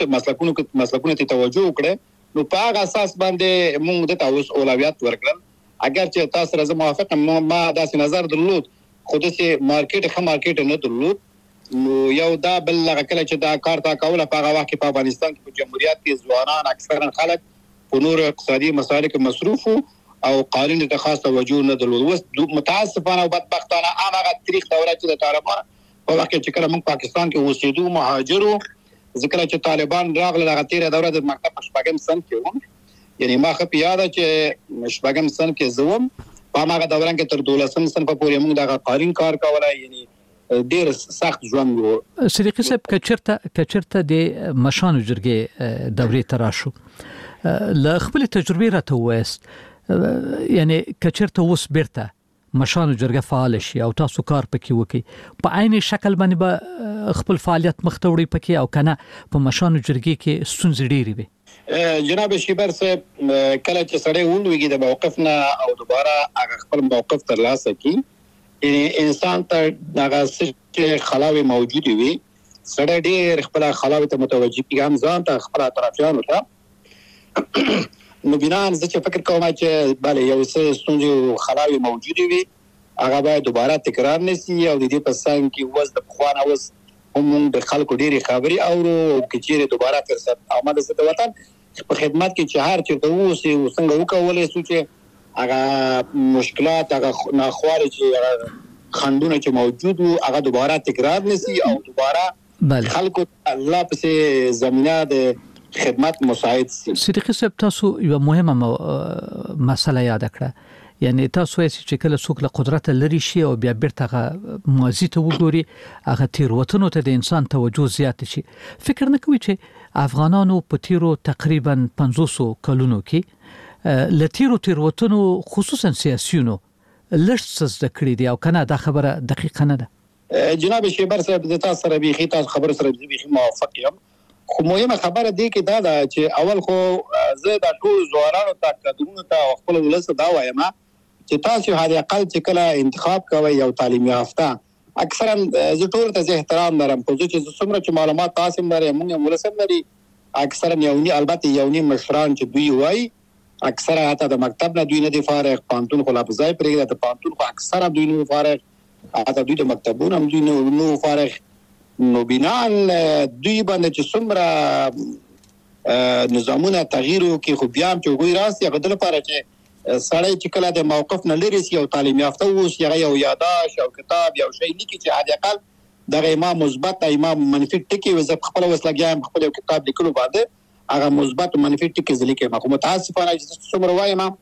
مسلکونو ته توجه وکړي نو په هغه اساس باندې موږ د تاسو اولویت ورکړل. اگر چې تاسو سره موافق ما داسې نظر درلود خو داسې مارکیټ نه درلود نو یو دا بل لغه کله چې دا کار تا کوله په هغه وخت کې په افغانستان کې په جمهوریت کې ځوانان اکثرا خلک په نور اقتصادي مسایلو کې مصروف او قانون ته خاص توجه نه درلود. اوس متاسفانه او بدبختانه هغه تاریخ دوره چې د طالبان په وخت کې کله موږ پاکستان کې اوسېدو مهاجرو ذکر چې طالبان راغله هغه تیره دوره د مکتب شپږم سن کې و یعنی ما خو یاد چې شپږم سن کې زوم په هغه دوران کې تر 12 سن په پورې موږ د قالین کار کولای یعنی ډیر سخت ژوند و. صدیقی صاحب کچرته د مشانو جرګې دورې تراشو ل خپل تجربه راته وست یعنی کچرته وس بیرته مشانو جرګه فعال شي او تاسو کار پکې وکي په عین شکل باندې به خپل فعالیت مختوړي پکې او کنه په مشانو جرګې کې ستونزې ډېرې وي. جناب شیبر صاحب کله چې سړی ولويږي د موقف نه او دوباره هغه خپل موقف ترلاسه کړي انسان ته هغه څه خلاوي موجود وي سړی ډېر خپل خلاوي ته متوجي کیږي هم ځان ته خپل اطرافیانو ته نو بنان زه چې فکر کوم چې bale یو څه ستونزې خلاوي موجود وي هغه باید دوباره تکرار نشي او د دې په څنګ کې وز د خوانه وز هم د خلکو ډېری خبري او کچېره دوباره فرصت آمده ست وطن په خدمت کې چې هر چیرته ووسی او څنګه وکولای شو چې هغه مشکلات هغه ناخوالې چې خندونه چې موجود وو هغه دوباره تکرار نشي او دوباره خلکو الله په زمينه د خدمت مساعد سي. صدیقی صاحب تاسو یو مهمه مسله یاد کړه یعنی تاسو چې کله څوک له قدرت لري شي او بیا بیرته ماضي ته وګوري هغه تیروتنو ته د انسان توجه زیات شي فکر نه کوي چې افغانانو په تیرو تقریبا 500 کلونو کې لتیرو تیروتنو خصوصا سیاسيونو لږ څه کړی دی او کنه دا خبره دقیقه نه ده. جناب شیبر صاحب د تاسو سره به خې تاسو خبر سره به موافق یم خو مهمه خبره دی کې دا ده چې اول خو زه د ټول زوارانو ته قدرونو ته خپل ولس دا وایم چې تاسو هغه اقل چې کله انتخاب کوي یو تعلیم یافته اکثرا زه ټول ته احترام لرم خو چې څومره چې معلومات تاسو لري موږ ولسم لري اکثرا یونی البته یونی مشران چې دوی وای اکثرا حتی د مکتب نه دوی نه دی فارغ پانتون خو لابزای پرېږده ته پانتون خو اکثرا دوی نه فارغ حتی دوی د مکتبونو هم دوی نه فارغ نو بنان دوی باندې چې څومره نظامونه تغییر وکړي خو بیا هم چې وګورئ راسي هغه د لپاره چې سړی چې کله د موقف نه لري سي او تعلیم یافته اوسي هغه یو یاداش او کتاب یو شی لیکي چې حد اقل دغه امام مثبت امام منفي ټکي وزه خپل وسلګیان خپل کتاب لیکلو باندې هغه مثبت او منفي ټکي ځلیکي مخه متاسفانه چې څومره وایم او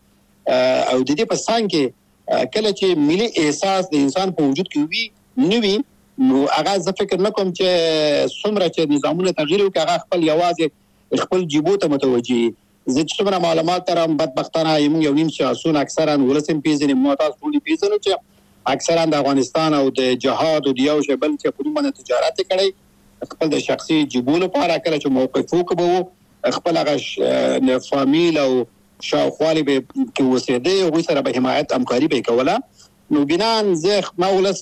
د دې په څنګ کې کله چې ملي احساس د انسان په وجود کې وي نوي نو هغه زه فکر نه کوم چې څومره چې نظامونه تغییر وکړي هغه خپل یوازې خپل جیبو ته متوجي زه چې څومره معلومات ترم بدبختانه یو نیم سیاسون اکثرا ولسم پیژنې معتاز ټولي پیژنو چې اکثرا د افغانستان او د جهاد او د یو شبل چې په کومه تجارت کړي خپل د شخصي جیبو لپاره کله چې موقف وکړو خپل هغه فامیل او شاوخوالي به کې وسیده او سره به حمایت همکاري به کوله نو بنان زه ما ولس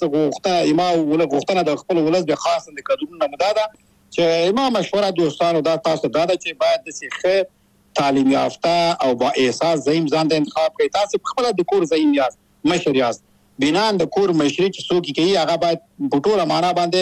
غوښتنه د خپل ولس به خاص د قانون مداده چې ما مشوره دوستانو دا تاسو دا چې باید د سیخه تعلیم یافته او با احساس زعیم ځان د انتخاب کوي تاسو خپل د کور زعیم یاست مشر یاست بنان د کور مشري چې څوک کوي هغه باید په ټوله معنا باندې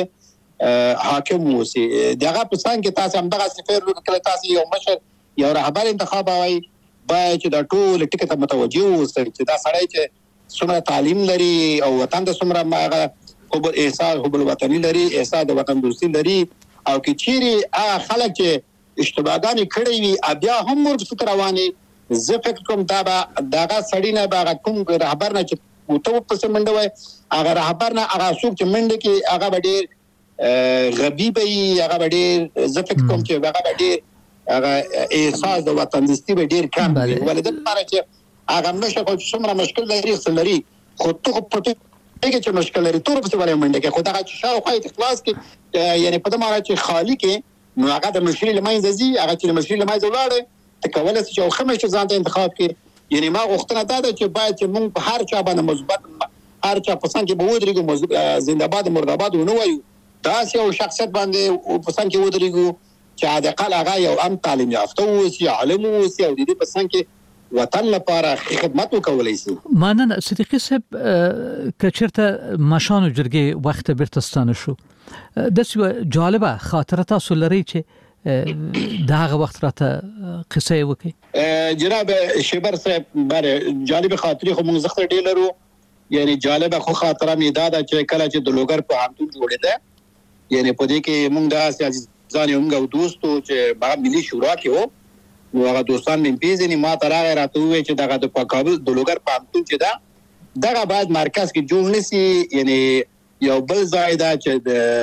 حاکم وسی دغه په څنګه کې تاسو هم دغه سفر وکړئ تاسو یو مشر یو رهبر انتخاب وای باید چې د ټول ټکټ متوجه اوسئ چې دا سړی چې څومره تعلیم لري او وطن د څومره هغه حب احساس حب الوطني لري احساس د وطن دوستي لري او کې چیرې خلک چې اشتباهګانې کړې وي بیا هم ورته رواني زه فکر کوم دا دغه سړی نه باغ کوم رهبر نه چې تو په سمنده وای هغه رهبر نه هغه څوک چې منډه کې هغه ډېر غبي به هغه ډېر زه فکر کوم چې هغه ډېر هغه احساس د وطن دوستي به ډېر کم وي ولې د لپاره چې هغه نشه خو څومره مشکل لري خو ته په دغه چې مشکل لري تور په څه منډه کې خو دا چې شاوخوا اخلاص کې یعنی په دماره چې خالی کې نو هغه د مشري لمایز زی هغه چې مشري لمایز ولاړ ته کولای شي چې خمه ځان ته انتخاب کې یعنی ما غوښتنه دا ده چې باید چې موږ په هر چا باندې مثبت هر چا په څنګه به ودرېږو زنده‌باد مرده‌باد ونه وایو دا یو شخصیت باندې په څنګه ودرېږو چې د قال هغه یو تعلیم یافته اوسي عالم اوسي او د دې په څنګه وطن لپاره خدمت وکولای شي مننه صدیقي صاحب کچرته مشانو جرګې وخت برتستانه شو د څه جالبه خاطره تاسو لري چې داغه وخت راته قصه وکي جناب شبر صاحب بره جالب خاطري خو موږ زخه ډیر لرو یعنی جالبه خو خاطره می دادا چې کله چې د لوګر په همتون جوړه ده یعنی په دې کې موږ د ځان یو موږ دوستو چې با ملي شورا کې وو نو هغه دوستان مې پیژنې ما ترغه راته وې چې دغه د کابل د لوګر په همتون چې ده دغه بعد مرکز کې جوړ نسی یعنی یو بل ځای دا چې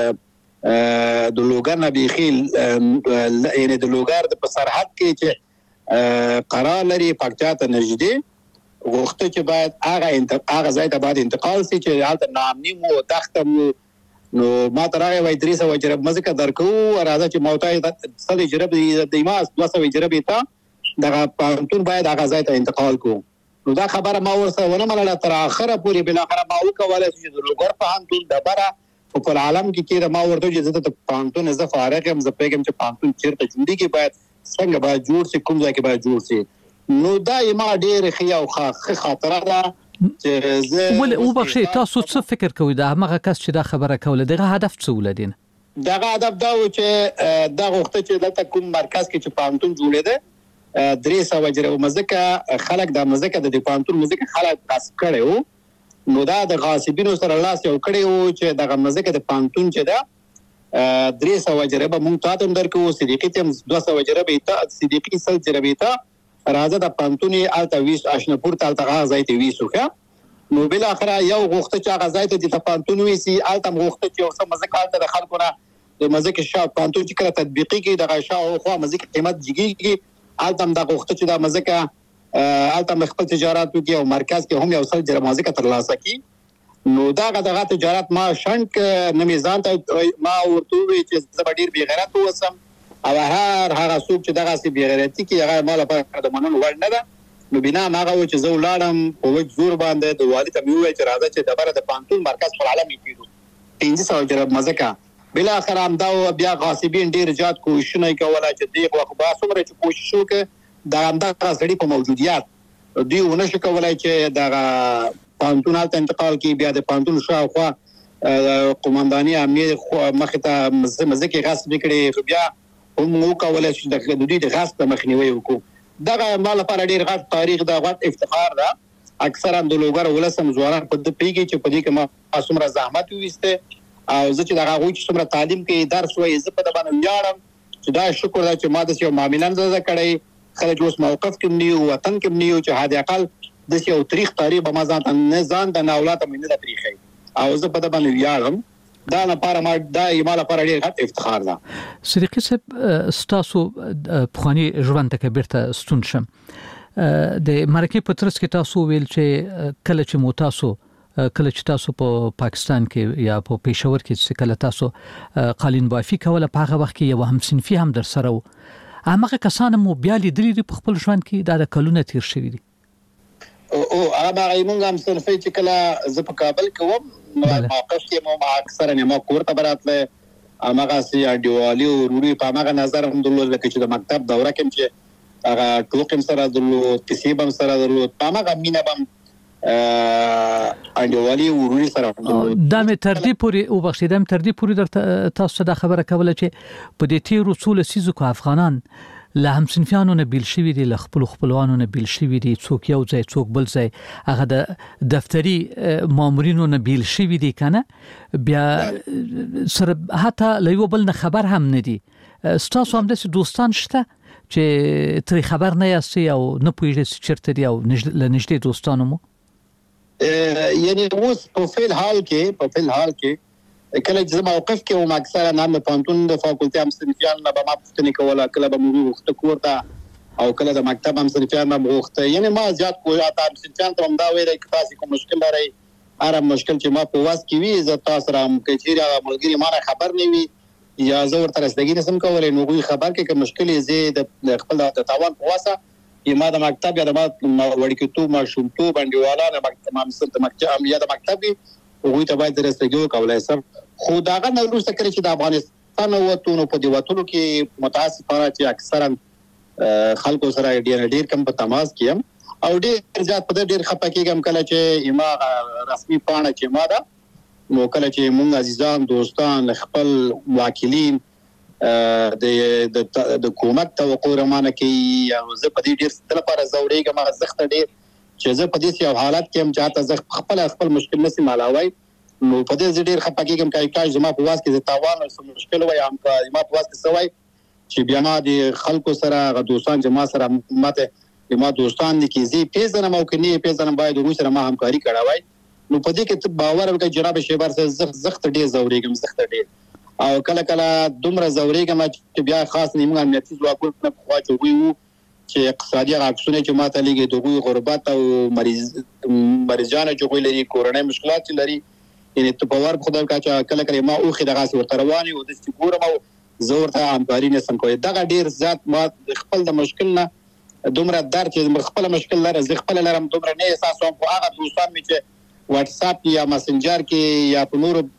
د لوګر نه بيخیل یعنی د لوګر د په سرحد کې چې قرار لري پکچاته نږدې وخت چې باید هغه ځای ته باید انتقال شي چې حالت نامني مو دختم نو ما ترغه وای درې سو جرب مزه درکو راځه چې موتای صد جرب د ایماس 200 جرب ته دغه پانتون باید هغه ځای ته انتقال کو نو دا خبره ما ورسره ونه منله تر اخره پورې بل اخره ما وکواله چې د لوګر پانتون د بره په عالم کې ما ورته چې د پانتون زه فارغ هم زه پیغام چې پانتون چیرته جوړي کې باید څنګه باید جوړ شي کوم ځای کې باید جوړ شي نو دا ما ډېر خیا او خاطره ده ول او بخشي تاسو څه فکر کوئ دا هغه کس چې دا خبره کوله دغه هدف څه ولدین دغه هدف دا و چې دا وخت چې دلته کوم مرکز کې چې پانتون جوړېده 300 جره مزکه خلک د مزکه د پانتون مزکه خلک غصب کړي نو دا د غاصبینو سره لاس یو کړي چې دغه مزکه د پانتون چې دا 300 جره به مونږ تاسو درکو صدیقي تم 200 جره به ته صدیقي سل جره به ته راځه د پانتوني الته ویش آشنپور ته غازای ته ویسوخه نو بل اخره یو غوخته چې غازای ته د پانتون ویسي الته غوخته چې اوسه مزکه الته د خلکو نه د مزکه شاو پانتون چې کړه تطبیقي کې د غشا او خو مزکه قیمت جګیږي الته د غوخته چې د مزکه الته خپل تجارت وکي او مرکز کې هم یو څل جره مزکه ترلاسه کی نو دا غدغه تجارت ما شنک نمیزان ته ما ورته وی چې زبډیر بی غیرت وسم او هغه څوک چې دغه سی بی غیرتی کې هغه مال په د منلو وړ نه ده نو بنا هغه چې زه ولاړم په وجه زور باندې د والد ته وی چې راځه چې د بره د پانتون مرکز په عالم کې کیدو 300 جره مزکه بل اخر هم دا بیا غاصبین ډیر زیات کوششونه کوله چې دغه وخت با څومره چې کوشش وکړي دا همدغه سړي په موجودیت دوی ونه شو کولای چې دا پانتون ته انتقال کی بیا د پانتون شاوخوا قومنداني امنیت مخې ته مزه کې غصب کړي، بیا هم وکولای شي د دوی د غصب مخنیوي وکړو. دغه مال لپاره ډیر غټ تاریخ دا غټ افتخار ده. اکثرا د لوګر ولسم زواران په دې پیږي چې په دې کې ما څومره زحمت وېسته او زه چې دغه غوي چې څومره تعلیم کې درس وایي زه په دې باندې ویاړم چې دا شکر ده چې ما د یو معاملان زده کړی خلک اوس موقف کې نیو وطن کې نیو چې هدا اقل د یو تاریخ په ما ځان د اولاد مې نه تاریخي او زه په دې باندې ویاړم. دا لپاره ما دا یماله لپاره ډیر غټ افتخار ده. صدیقي صاحب ستاسو پخوانی ژوند ته بیرته ستون شم. د مرکه په ترڅ کې تاسو ویل چې کله چې تاسو په پاکستان کې یا په پېښور کې چې کله تاسو قالین بافي کوله په هغه وخت کې یو هم صنفي هم در سره و. هغه کسان مو بیا لیدلې په خپل ژوند کې د کلونه تیر شوی دي. او هغه موږ هم صنفي چې کله زه په کابل کې وم موقف کې مو اکثر نه ما کور ته براتله هغه سي اډیوالي او روري په هغه نظر هم درلود لکه چې د مکتب دوره کې چې هغه ټوکم سره درلود کسيبم سره درلود په هغه مینا بم اډیوالي او روري سره دا مې تر دې پوري او بخښیدم تر دې پوري در تاسو د خبره کوله چې په دې تیر رسول سيزو کو افغانان له هم صنفیانو نه بیل شوی دي، له خپلوانو نه بیل شوی دي، څوک یو ځای څوک بل ځای، هغه د دفتری مامورینو نه بیل شوی دي کنه، بیا سره حتی له یو بل نه خبر هم نه دي. ستاسو هم د دوستان شته چې تر خبر نه یاستي او نه پوهیږئ چې چیرته دي او له نږدې دوستانو مو یعنی اوس په فعل حال کې کله چې موقف کې او اکثره نام پانتون د فاکولټي هم صنفیان نه به ما پوښتنه کوله، کله به موږ وخت کوړه او کله د مکتب هم صنفیان نه وخت، یعنی ما زیات کوه تا صنفیان ته هم دا ویل چې تاسو کوم مشکل لرئ اره مشکل چې ما په واس کې وي زه تاسو را مکچیره ملګری ما خبر نه وي یا زه ورته رسېدګی نسم کولای نو غوي خبر کې کوم مشکل یې د خپل د تاوان په واسه یما د مکتب یا د وړکتوب ماشومتوب باندې نه مکتب مکتب یا د مکتب وګوي ته باید رسېدګي وکولای سم خو داغه نو وروسته کړی چې د افغانستان وته په دی وټولو کې متاسفانه چې اکثرا خلکو سره ډیر کم په تماس کیم او ډیر زیات په ډیر خپکیږم کله چې یما رسمي پاڼه چې ما دا نو کله چې مونږ عزیزان دوستان خپل واکلین د حکومت توقع رمانه کې یا زه په دې ډیر ستل لپاره زوړېږم ما زخت ډیر چې زه په دې یو حالت کې هم چاته زه خپل مشکل نسی مالاوي نو په دې ډیر خپکیږم کای زما په واس کې تاوان او مشکل وای هم ما په واس کې سوای چې بیا ما د خلکو سره دوستان جما سره ماته ما دوستان دي کې زی پیژنم او کې نه پیژنم باید دوی سره ما همکاري کړوای نو په دې کې باور وکړه جناب شیبر سره زخت ډیر زورېږم زخت ډیر او کله دومره زورېږم چې بیا خاص نیمه امنیتي ځواکونه په خوا چوي چې اقتصادي عکسونه چې ماته لګي دوی غربت او مریضانه چې لري کورونی مشکلات لري یعنی ته باور خدای کا چې کله ما اوخه دغه ورته رواني او د ګورم او زور ته همکاري نه سم کوي دغه ډیر ذات ما خپل د مشکل نه دومره در چې خپل مشکل لري زه خپل لرم دومره نه احساس کوم خو هغه دوستان مې چې واتس اپ یا مسنجر کې یا په نور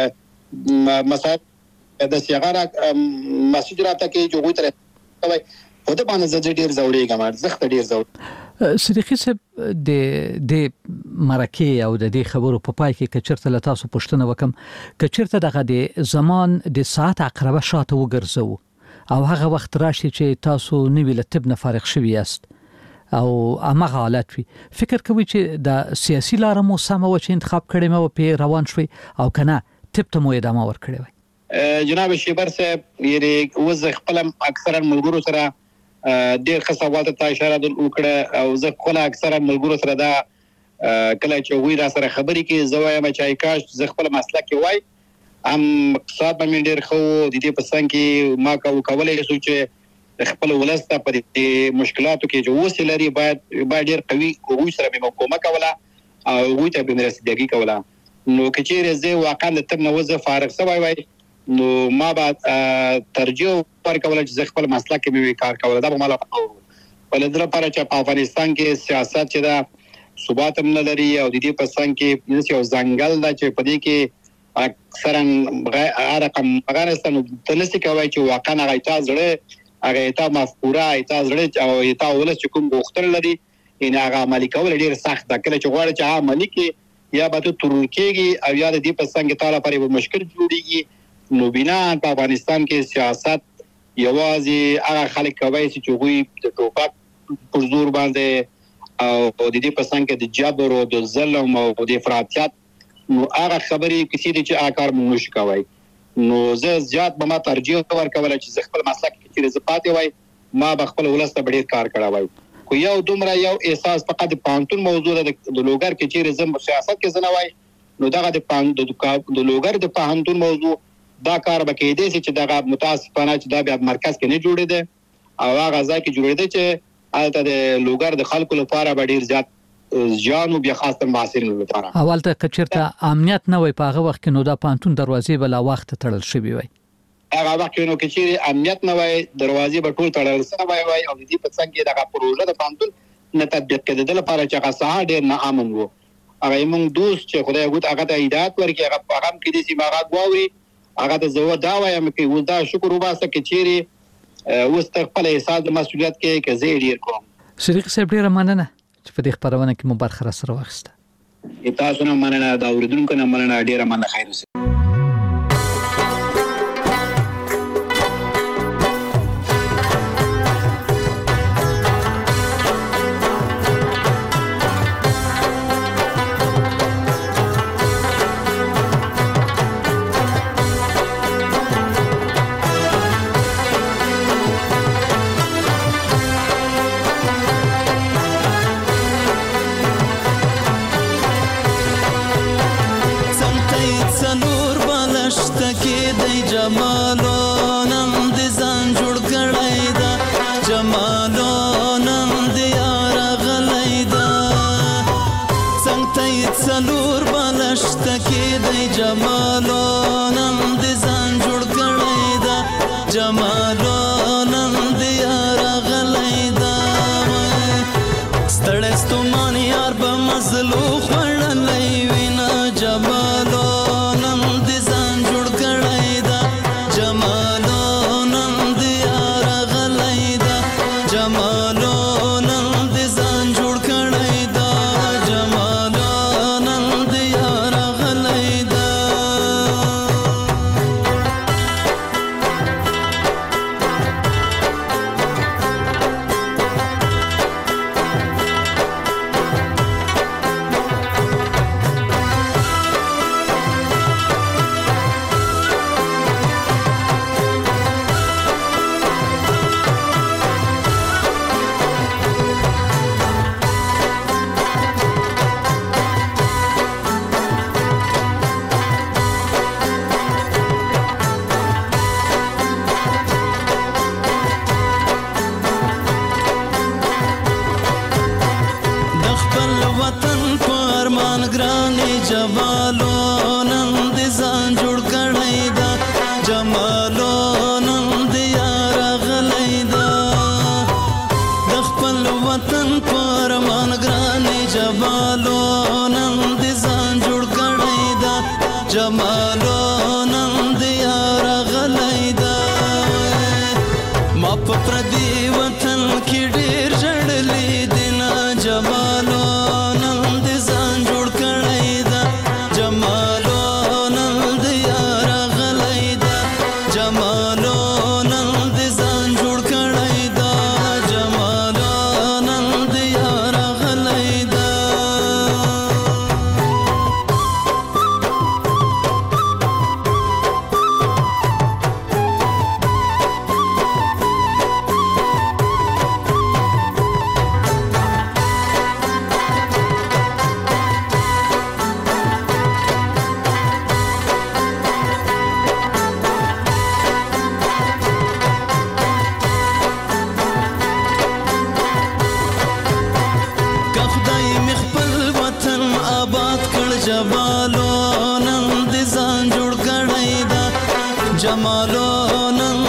مسایل د سیغاره مسیج راته کې جو غوي تر کوي په دې باندې زه ډیر زورېږم زخت ډیر زور صدیقي صاحب د مرکه او د دې خبرو په پای کې کچرته له تاسو پوښتنه وکم کچرته دغه د زمان د ساعت عقربه شاته وګرځو او هغه وخت راشي چې تاسو نوی له طب نه فارغ شوي یاست او هغه حالت وي فکر کوي چې د سیاسي لار مو سم او چې انتخاب کړی مو په روان شوي او کنه طب ته مو ادامه ورکړی وي جناب شیبر صاحب یې وز خپل اکثرا ملګرو سره ډېر خصوصات ته اشاره وکړه او زه خپل اکثرا ملګرو سره دا کله چې وی را سره خبرې کې زوایم چې کاش زه خپل مسله کې وای ام اقتصاد باندې ډېر خو د دې په څنګه کې ما کولای شو چې خپل ولسته پر مشکلاتو کې جو وسلري باید ډېر قوي او سره به مقاومه کوله او وی ته به رسیدګي کوله نو کچېره زه واقعا د تم نوزه فارغ سوای وای نو ما بعد ترجیح ورکول چې خپل مسله کې به کار کول دا به مال ولې لپاره چې په افغانستان کې سیاست چې دا ثبات هم نه لري او د دې په څنګه کې یو ځنګل دا چې په دې کې اکثرا رقم افغانستان ته نسی کوي چې واقعا غیتا زړه هغه ایتا مفکوره ایتا زړه او ایتا ولس چې کوم غوښتل لري ان هغه عملي کول ډیر سخت ده کله چې غواړي چې عملي کې یا به تو ترور کېږي او یا د دې په څنګ تعالی پرې به مشکل جوړیږي. نو بنا په افغانستان کې سیاست یوازې هغه خلک کوي چې هغوی د ټوپک پر زور باندې او د دې په څنګ کې د جبر او د ظلم او د افراطیت نو هغه خبرې کسي دي چې هغه کار موږ نشو کوی. نو زه زیات به ما ترجیح ورکوله چې زه خپل مسلک کې چې زه پاتې وای ما به خپل ولس ته ډېر کار کړی وای. خو یو دومره یو احساس فقط د پانتون موضوع د لوګر کې چې زه سیاست کې زه نه وای نو دغه د لوګر د پانتون موضوع دا کار به کېدی چې دغه متاسفانه چې دا بیا مرکز کې نه جوړېده او هغه ځای کې جوړېده چې هلته د لوګر د خلکو لپاره به ډېر زیات ځان او بیا خاصه محصلینو لپاره اول ته کچرته امنیت نه وي په هغه وخت کې نو دا پانتون دروازې بل وخت تړل شوی وي. هغه وخت کې نو چې امنیت نه وي دروازې به ټول تړل شوی وي او د دې په څنګ کې دغه پروژه د پانتون نه تطبیق کېدل لپاره چې هغه ساحه ډېر نه امن وو. هغه موږ دوست چې خدای وګت هغه ته هدایت ورکړي هغه هغه کې دي چې هغه غواړي هغه ته زه دا وایم چې ودا شکر وباسه کې چیرې وست خپل احساس د مسؤلیت کې زه ډیر کوم. صدیق صاحب ډیره مننه چې په دې خبرونه کې مو برخه سره واخیسته. تاسو نه مننه دا اوریدونکو نه مننه ډیره مننه خیر اوسئ. جمالو نن